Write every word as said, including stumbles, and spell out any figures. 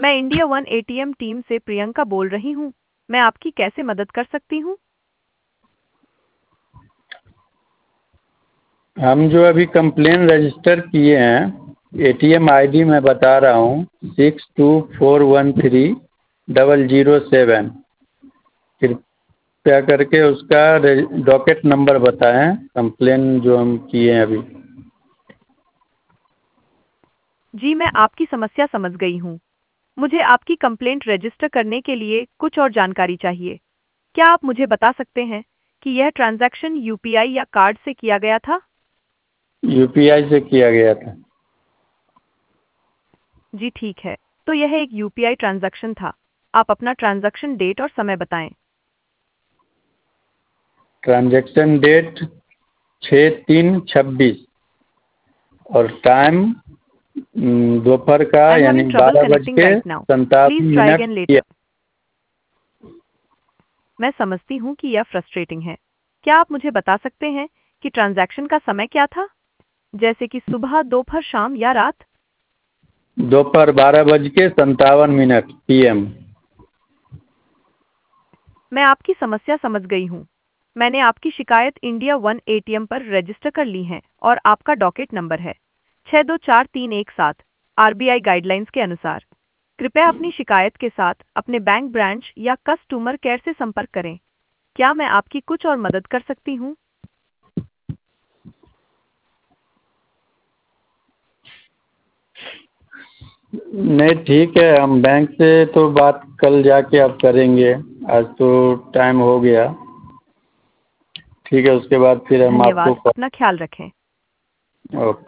मैं India one ATM team से प्रियंका बोल रही हूँ। मैं आपकी कैसे मदद कर सकती हूँ? हम जो अभी कंप्लेन रजिस्टर किए हैं, एटीएम आईडी मैं बता रहा हूँ six two four one three double zero seven. कृपया करके उसका डॉकेट नंबर बताएं, कंप्लेन जो हम किए हैं अभी। जी, मैं आपकी समस्या समझ गई हूँ। मुझे आपकी कंप्लेंट रजिस्टर करने के लिए कुछ और जानकारी चाहिए। क्या आप मुझे बता सकते हैं कि यह ट्रांजैक्शन यूपीआई या कार्ड से किया गया था? यूपीआई से किया गया था। जी ठीक है, तो यह एक यूपीआई ट्रांजैक्शन था। आप अपना ट्रांजैक्शन डेट और समय बताएं। ट्रांजैक्शन डेट छः तीन छब्बीस और टाइम दोपहर का आई एम यानी हैविंग ट्रबल बारह बज कनेक्टिंग के राइट नाउ। प्लीज संतावन ट्राई मिनट अगेन किया। लेटर। मैं समझती हूँ कि यह फ्रस्ट्रेटिंग है। क्या आप मुझे बता सकते हैं कि ट्रांजैक्शन का समय क्या था? जैसे कि सुबह, दोपहर, शाम या रात? दोपहर बारह बज के संतावन मिनट पीएम। मैं आपकी समस्या समझ गई हूँ। मैंने आपकी शिकायत इंडिया वन एटीएम पर रजिस्टर कर ली है और आपका डॉकेट नंबर है छः दो चार तीन एक सात। आरबीआई गाइडलाइंस के अनुसार कृपया अपनी शिकायत के साथ अपने बैंक ब्रांच या कस्टमर केयर से संपर्क करें। क्या मैं आपकी कुछ और मदद कर सकती हूँ? नहीं, ठीक है, हम बैंक से तो बात कल जाके अब करेंगे। आज तो टाइम हो गया। ठीक है, उसके बाद फिर हम आपको धन्यवाद। अपना ख्याल रखें। ओके।